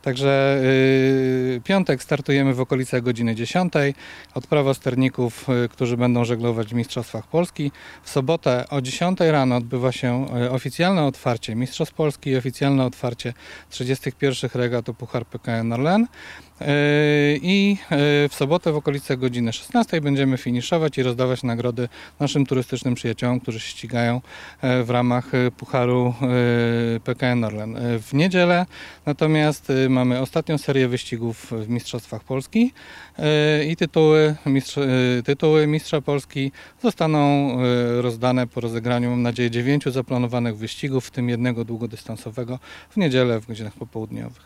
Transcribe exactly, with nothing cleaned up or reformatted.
Także yy, piątek startujemy w okolicach godziny dziesiątej. Odprawa sterników, yy, którzy będą żeglować w Mistrzostwach Polski. W sobotę o dziesiątej rano odbywa się yy, oficjalne otwarcie Mistrzostw Polski i oficjalne otwarcie trzydziestych pierwszych regat o Puchar P K N Orlen. Yy, I yy, w sobotę w okolicach godziny szesnastej będziemy finiszować i rozdawać nagrody naszym turystycznym przyjaciołom, którzy się ścigają yy, w ramach yy, Pucharu yy, P K N Orlen. Yy, w niedzielę natomiast yy, mamy ostatnią serię wyścigów w Mistrzostwach Polski yy, i tytuły, mistrz, yy, tytuły Mistrza Polski zostaną yy, rozdane po rozegraniu, mam nadzieję, dziewięciu zaplanowanych wyścigów, w tym jednego długodystansowego w niedzielę w godzinach popołudniowych.